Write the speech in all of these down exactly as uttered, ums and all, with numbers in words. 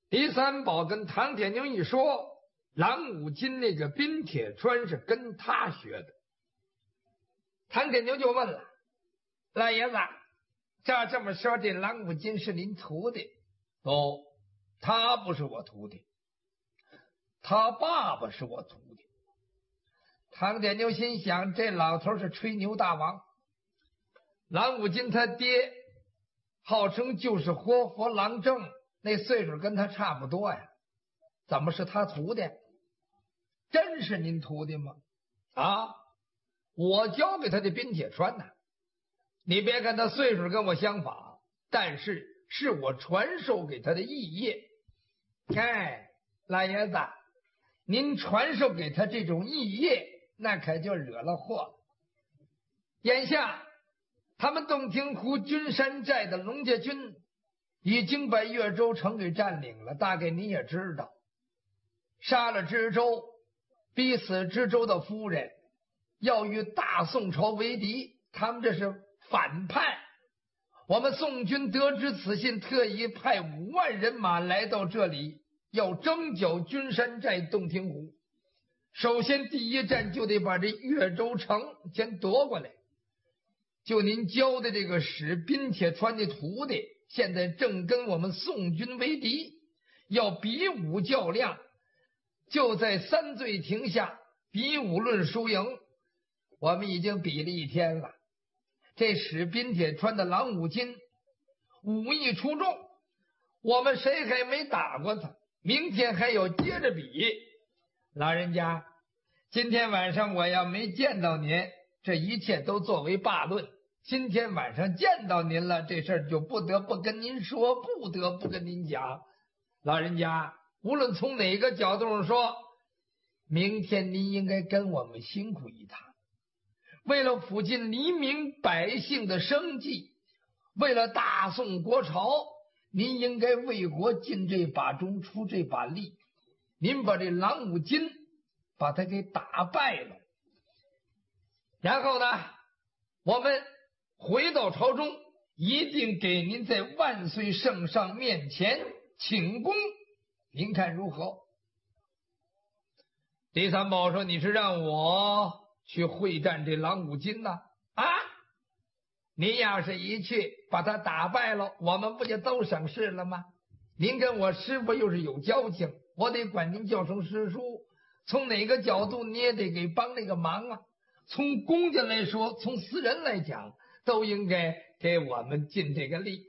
李三宝跟唐铁牛一说，郎武金那个冰铁川是跟他学的。唐铁牛就问了：老爷子，照这么说，这郎武金是您徒弟？哦，他不是我徒弟，他爸爸是我徒弟。唐铁牛心想，这老头是吹牛大王。郎武金他爹号称就是活佛郎正，那岁数跟他差不多呀，怎么是他徒弟？真是您徒弟吗？啊，我教给他的冰铁川呢。你别看他岁数跟我相仿，但是是我传授给他的艺业。哎，老爷子，您传授给他这种艺业，那可就惹了祸了。眼下他们洞庭湖君山寨的龙家军已经把岳州城给占领了，大概你也知道，杀了知州，逼死知州的夫人，要与大宋朝为敌，他们这是反叛。我们宋军得知此信，特意派五万人马来到这里，要征剿君山寨洞庭湖。首先第一站就得把这岳州城先夺过来。就您教的这个使冰铁川的徒弟，现在正跟我们宋军为敌，要比武较量，就在三醉亭下比武论输赢。我们已经比了一天了，这使冰铁川的郎武金武艺出众，我们谁还没打过他，明天还要接着比。老人家，今天晚上我要没见到您，这一切都作为罢论。今天晚上见到您了，这事儿就不得不跟您说，不得不跟您讲。老人家，无论从哪个角度上说，明天您应该跟我们辛苦一趟，为了抚进黎民百姓的生计，为了大宋国朝，您应该为国尽这把中出这把力。您把这郎武金把他给打败了，然后呢，我们回到朝中，一定给您在万岁圣上面前请功，您看如何？李三宝说：你是让我去会战这郎武金呢？啊，您要是一去把他打败了，我们不就都省事了吗？您跟我师傅又是有交情，我得管您叫声师叔，从哪个角度你也得给帮这个忙啊。从公家来说，从私人来讲，都应该给我们尽这个力。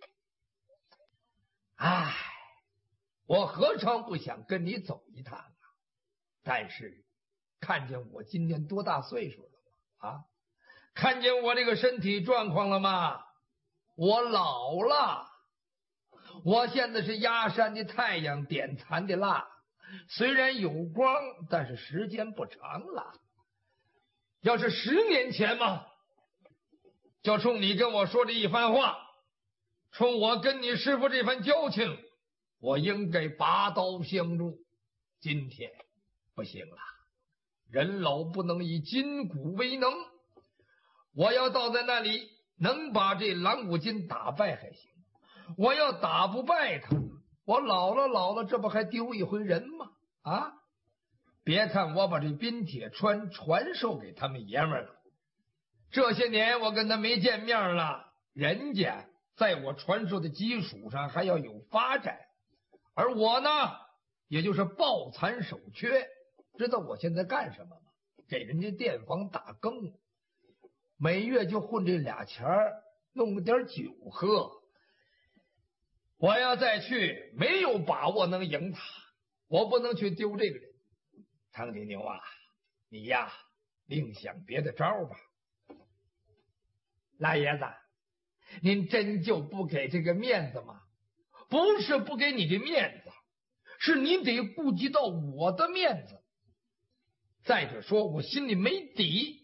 唉，我何尝不想跟你走一趟啊？但是看见我今年多大岁数了吗？啊，看见我这个身体状况了吗？我老了，我现在是压山的太阳，点残的蜡，虽然有光，但是时间不长了。要是十年前嘛，就冲你跟我说这一番话，冲我跟你师傅这番交情，我应该拔刀相助。今天不行了，人老不能以筋骨为能，我要到在那里能把这郎武金打败还行，我要打不败他，我老了老了，这不还丢一回人吗？啊！别看我把这冰铁川传授给他们爷们了，这些年我跟他没见面了，人家在我传授的基础上还要有发展，而我呢，也就是抱残守缺。知道我现在干什么吗？给人家店房打更，每月就混这俩钱儿，弄个点酒喝。我要再去，没有把握能赢他，我不能去丢这个人。唐铁牛啊，你呀，另想别的招吧。老爷子，您真就不给这个面子吗？不是不给你的面子，是你得顾及到我的面子。再者说，我心里没底。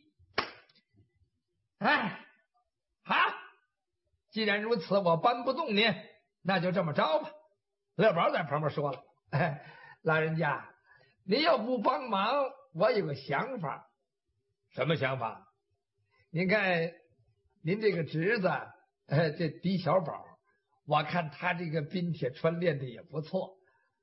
哎，好，既然如此，我搬不动您，那就这么着吧。乐宝在旁边说了：“哎，老人家，您要不帮忙，我有个想法。”什么想法？您看，您这个侄子，呃，这狄小宝，我看他这个冰铁川练的也不错。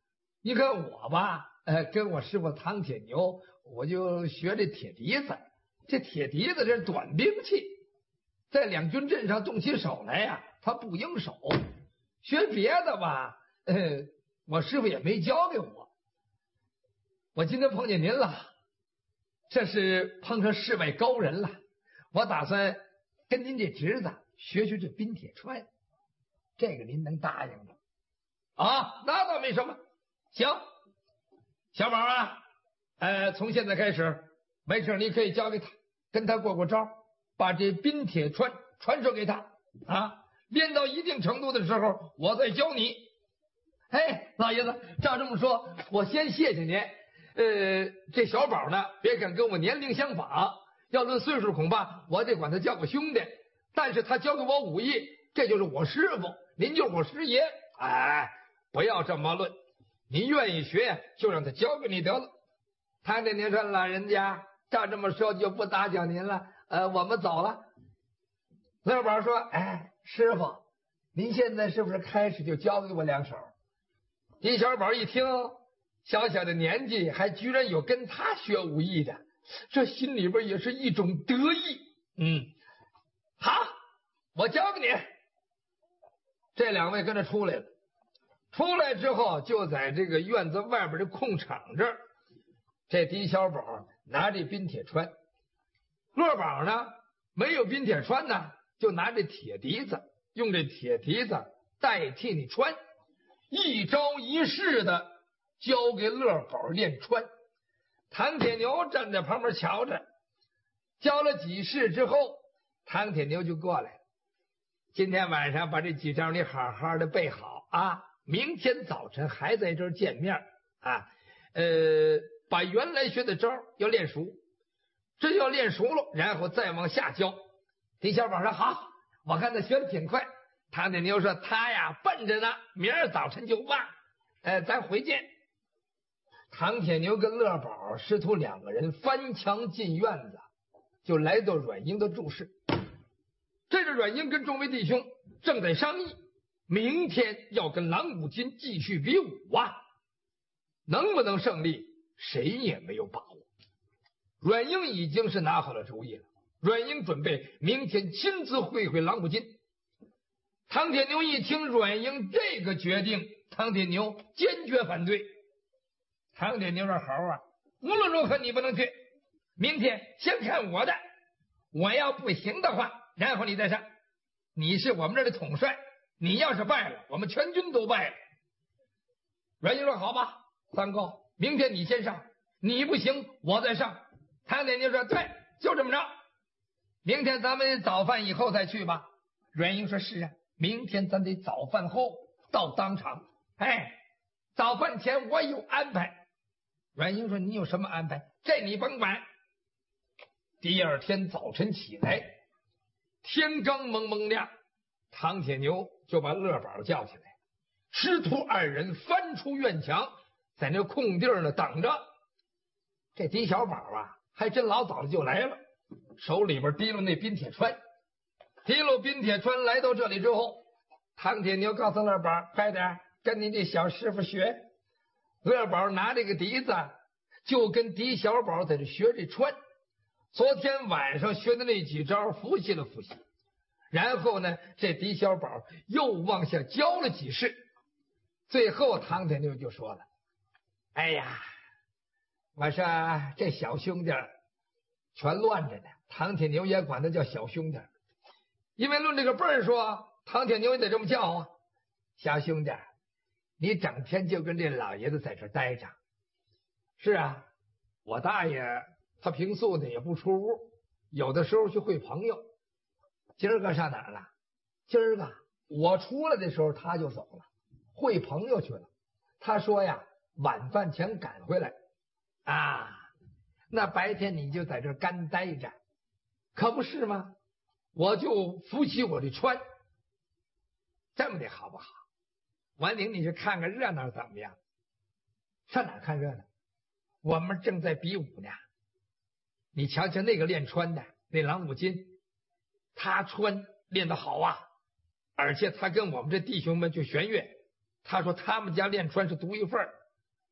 你看我吧，呃，跟我师傅唐铁牛，我就学这铁笛子。这铁笛子这是短兵器，在两军阵上动起手来呀，他不应手。学别的吧，呃，我师傅也没教给我。我今天碰见您了，这是碰上世外高人了。我打算跟您这侄子学学这冰铁穿，这个您能答应吗？啊，那倒没什么。行，小宝啊，呃，从现在开始，没事你可以交给他，跟他过过招，把这冰铁穿传授给他啊。练到一定程度的时候，我再教你。哎，老爷子，照这么说，我先谢谢您。呃，这小宝呢，别看跟我年龄相仿，要论岁数，恐怕我得管他叫个兄弟。但是他教给我武艺，这就是我师傅，您就是我师爷。哎，不要这么论，您愿意学，就让他教给你得了。唐铁牛说：“老人家，照这么说就不打搅您了。呃，我们走了。”乐宝说：“哎，师傅，您现在是不是开始就教给我两手？”李小宝一听，小小的年纪还居然有跟他学武艺的，这心里边也是一种得意。嗯，好，我教给你。这两位跟着出来了，出来之后就在这个院子外边的空场这儿，这狄小宝拿这冰铁穿，乐宝呢没有冰铁穿呢，就拿这铁笛子，用这铁笛子代替你穿，一招一式的教给乐宝练穿。唐铁牛站在旁边瞧着，教了几式之后，唐铁牛就过来了。今天晚上把这几招你好好的背好啊，明天早晨还在这儿见面啊。呃，把原来学的招要练熟，这要练熟了，然后再往下教。狄小宝说：“好，我看他学的挺快。”唐铁牛说：“他呀笨着呢，明儿早晨就忘。呃，咱回见。”唐铁牛跟乐宝师徒两个人翻墙进院子，就来到阮英的住室。这是阮英跟众位弟兄正在商议，明天要跟郎武金继续比武啊，能不能胜利，谁也没有把握。阮英已经是拿好了主意了，阮英准备明天亲自会会郎武金。唐铁牛一听阮英这个决定，唐铁牛坚决反对。唐铁牛说：“猴啊，无论如何你不能去，明天先看我的，我要不行的话，然后你再上。你是我们这儿的统帅，你要是败了，我们全军都败了。”阮英说：“好吧，三哥，明天你先上，你不行我再上。”唐铁牛说：“对，就这么着，明天咱们早饭以后再去吧。”阮英说：“是啊，明天咱得早饭后到当场。哎，早饭前我有安排。”阮英说：“你有什么安排？这你甭管。”第二天早晨起来，天刚蒙蒙亮，唐铁牛就把乐宝叫起来，师徒二人翻出院墙，在那空地呢等着。这狄小宝啊，还真老早就来了，手里边提溜那冰铁穿，提溜冰铁穿来到这里之后，唐铁牛告诉乐宝：“快点跟你这小师傅学。”乐宝拿这个笛子，就跟狄小宝在这学这穿。昨天晚上学的那几招复习了复习，然后呢，这狄小宝又往下教了几式。最后唐铁牛就说了：“哎呀，我说这小兄弟全乱着呢。”唐铁牛也管他叫小兄弟，因为论这个辈儿说，唐铁牛也得这么叫啊。小兄弟，你整天就跟这老爷子在这待着。是啊，我大爷他平素呢也不出屋，有的时候去会朋友。今儿个上哪儿了？今儿个我出来的时候他就走了，会朋友去了。他说呀，晚饭前赶回来啊。那白天你就在这干待着，可不是吗？我就扶起我这穿，这么的好不好？完领你去看看热闹怎么样？上哪看热闹？我们正在比武呢。你瞧瞧那个练穿的，那郎武金，他穿练得好啊，而且他跟我们这弟兄们去弦乐，他说他们家练穿是独一份儿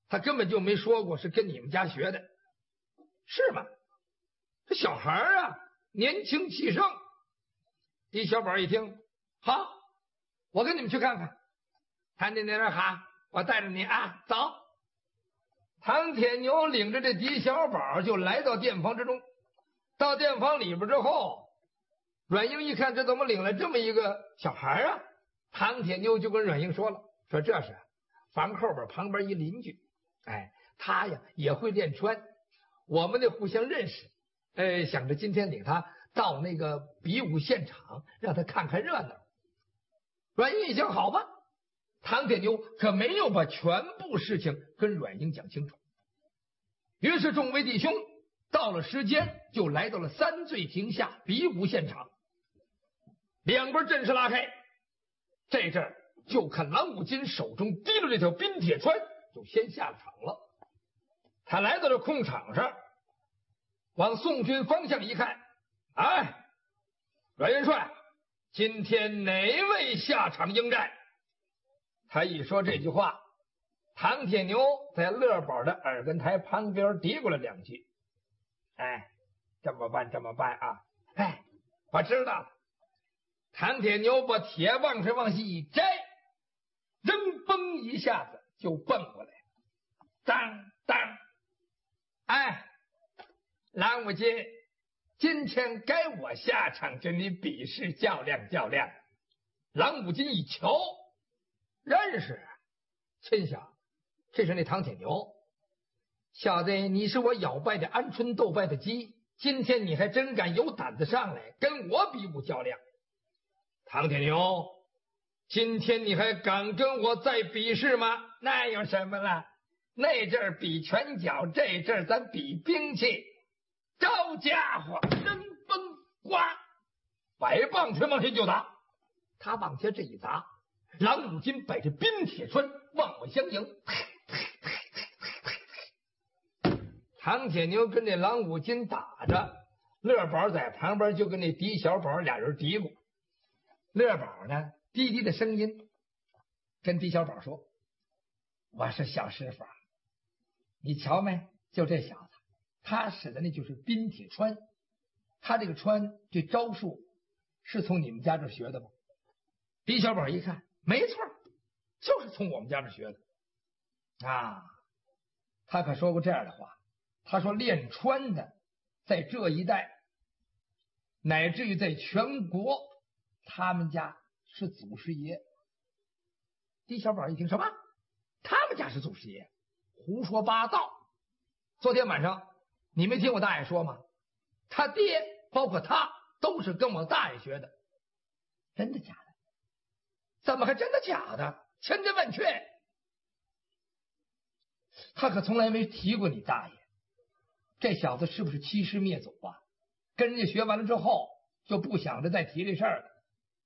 他根本就没说过是跟你们家学的，是吗？这小孩啊，年轻气盛。狄小宝一听，好，我跟你们去看看。谭铁牛好，我带着你啊，走。唐铁牛领着这狄小宝就来到店房之中。到店房里边之后，阮英一看，这怎么领来这么一个小孩啊？唐铁牛就跟阮英说了，说这是房后边旁边一邻居，哎，他呀也会练川，我们得互相认识，哎，想着今天领他到那个比武现场，让他看看热闹。阮英一想，好吧。唐铁牛可没有把全部事情跟阮英讲清楚，于是众位弟兄到了时间，就来到了三醉亭下比武现场。两边阵势拉开，这阵儿就看郎武金手中提着这条冰铁川，就先下了场了。他来到这空场上，往宋军方向一看，哎，阮元帅，今天哪位下场应战？他一说这句话，唐铁牛在乐宝的耳根台旁边嘀咕了两句，哎，这么办这么办啊，哎，我知道了。唐铁牛把铁棒子往下一摘，扔嘣一下子就蹦过来，当当，哎，郎武金，今天该我下场跟你比试较量较量。郎武金一瞧，认识，心想这是那唐铁牛，小子，你是我咬败的鹌鹑斗败的鸡，今天你还真敢有胆子上来跟我比武较量。唐铁牛，今天你还敢跟我再比试吗？那有什么了？那阵儿比拳脚，这阵儿咱比兵器。招家伙，扔崩呱，摆棒子往下就打。他往下这一砸，郎武金摆着冰铁川往外相迎。唐铁牛跟这郎武金打着，乐宝在旁边就跟那狄小宝俩人嘀咕。乐宝呢，低低的声音跟狄小宝说：“我说小师傅，你瞧没？就这小子，他使的那就是冰铁川。他这个川这招数是从你们家这学的吗？”狄小宝一看，没错，就是从我们家这学的啊。他可说过这样的话，他说练川的在这一带，乃至于在全国，他们家是祖师爷。狄小宝一听，什么？他们家是祖师爷？胡说八道！昨天晚上你没听我大爷说吗？他爹包括他都是跟我大爷学的。真的假的？怎么还真的假的？千真万确。他可从来没提过你大爷。这小子是不是欺师灭祖啊？跟人家学完了之后就不想着再提这事儿了。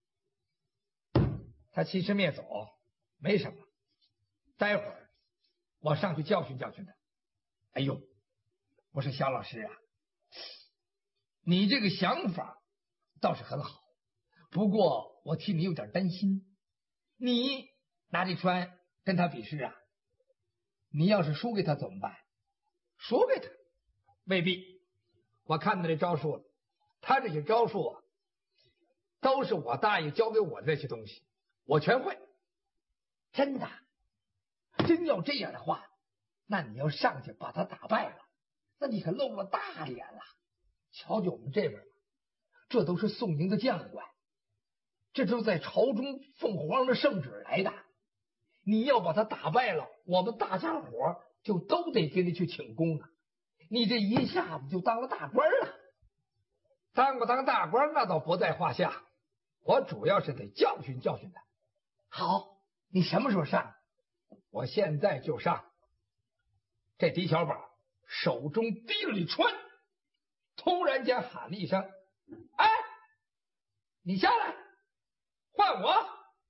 他欺师灭祖没什么，待会儿我上去教训教训他。哎呦，我说小老师啊，你这个想法倒是很好，不过我替你有点担心。你拿这川跟他比试啊，你要是输给他怎么办？输给他未必，我看到这招数了，他这些招数啊，都是我大爷教给我的这些东西，我全会。真的？真要这样的话，那你要上去把他打败了，那你可露了大脸了。瞧瞧我们这边，这都是宋营的将官，这都在朝中奉皇上的圣旨来的。你要把他打败了，我们大家伙就都得给你去请功啊！你这一下子就当了大官了。当不当大官那倒不在话下，我主要是得教训教训他。好，你什么时候上？我现在就上。这狄小宝手中提了一川，突然间喊了一声：“哎，你下来，换我！”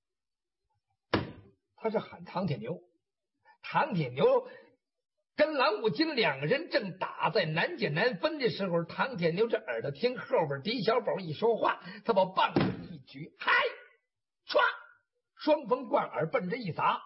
他是喊唐铁牛。唐铁牛跟郎武金两个人正打在难解难分的时候，唐铁牛这耳朵听后边狄小宝一说话，他把棒子一举，嗨，唰，双峰贯耳奔着一砸，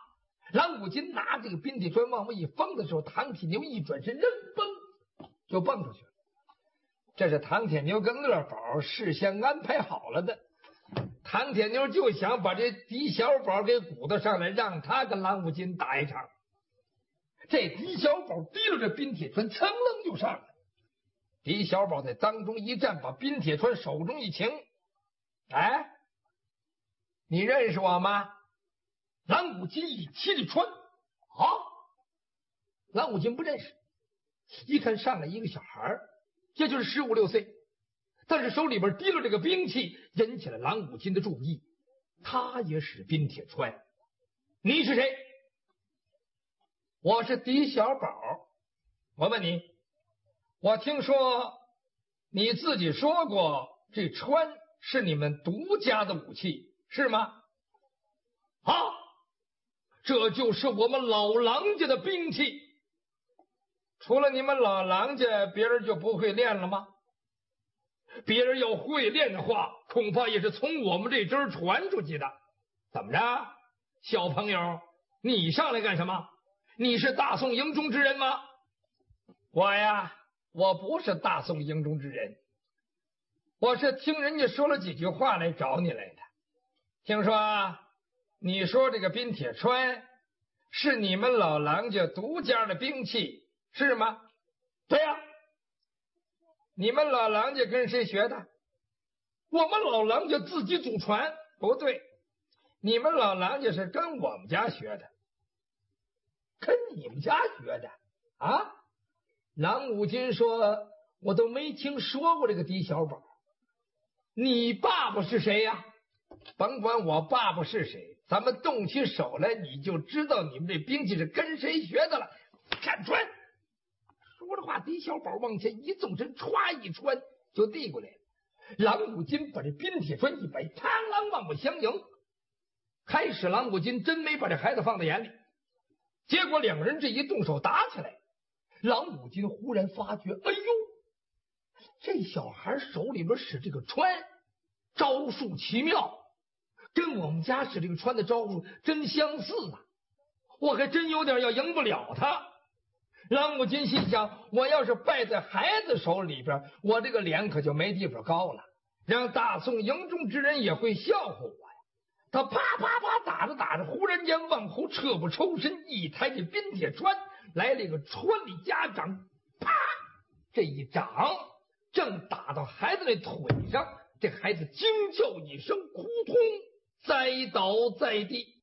郎武金拿这个冰铁川往外一放的时候，唐铁牛一转身，扔蹦就蹦出去了。这是唐铁牛跟乐宝事先安排好了的。唐铁牛就想把这狄小宝给鼓捣上来，让他跟郎武金打一场。这狄小宝提溜着冰铁川，噌楞就上来。狄小宝在当中一站，把冰铁川手中一擎，哎，你认识我吗？郎武金一气里穿啊，郎武金不认识，一看上来一个小孩，也就是十五六岁，但是手里边提了这个兵器，引起了郎武金的注意。他也使冰铁川。你是谁？我是狄小宝。我问你，我听说你自己说过，这川是你们独家的武器，是吗？啊，这就是我们老郎家的兵器。除了你们老郎家，别人就不会练了吗？别人要会练的话，恐怕也是从我们这支传出去的。怎么着，小朋友，你上来干什么？你是大宋营中之人吗？我呀，我不是大宋营中之人，我是听人家说了几句话来找你来的。听说你说这个冰铁川是你们老郎家独家的兵器，是吗？对呀。你们老郎家跟谁学的？我们老郎家自己祖传。不对，你们老郎家是跟我们家学的。跟你们家学的啊？郎武金说，我都没听说过这个狄小宝。你爸爸是谁呀？甭管我爸爸是谁，咱们动起手来，你就知道你们这兵器是跟谁学的了。看穿。说着话，狄小宝往前一纵身，歘一穿就递过来了。郎武金把这冰铁川一摆，螳螂往外相迎。开始郎武金真没把这孩子放在眼里，结果两人这一动手打起来，郎武金忽然发觉，哎呦，这小孩手里边使这个川招数奇妙，跟我们家使这个川的招数真相似啊！我还真有点要赢不了他。郎武金心想，我要是败在孩子手里边，我这个脸可就没地方高了，让大宋营中之人也会笑话我呀。他啪啪啪打着打着，忽然间往后撤步抽身，一抬起冰铁川来了一个川里夹掌，啪，这一掌正打到孩子那腿上，这孩子惊叫一声，扑通栽倒在地。